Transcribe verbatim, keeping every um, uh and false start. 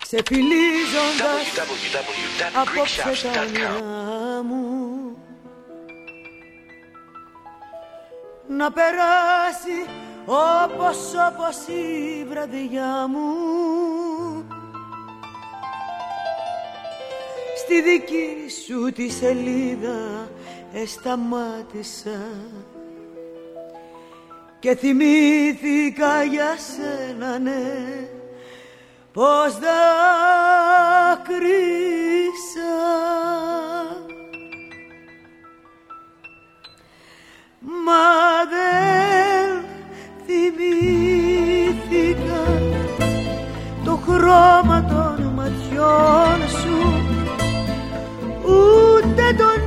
ξεφυλίζοντας απόψε τα όνειρά μου, να περάσει όπως όπως η βραδιά μου. Στη δική σου τη σελίδα εσταμάτησα και θυμήθηκα για σένα, ναι, πως δάκρυσα. Μα δεν θυμήθηκα το χρώμα των ματιών σου, ούτε τον